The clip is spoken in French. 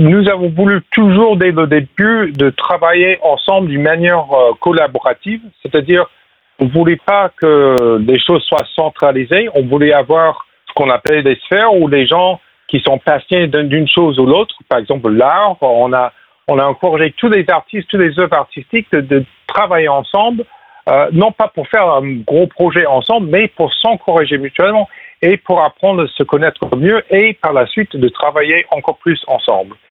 nous avons voulu toujours, dès le début, de travailler ensemble d'une manière collaborative, c'est-à-dire on ne voulait pas que les choses soient centralisées, on voulait avoir ce qu'on appelle des sphères où les gens qui sont passionnés d'une chose ou l'autre, par exemple l'art, on a encouragé tous les artistes, toutes les œuvres artistiques de travailler ensemble, non pas pour faire un gros projet ensemble, mais pour s'encourager mutuellement et pour apprendre à se connaître mieux et par la suite de travailler encore plus ensemble.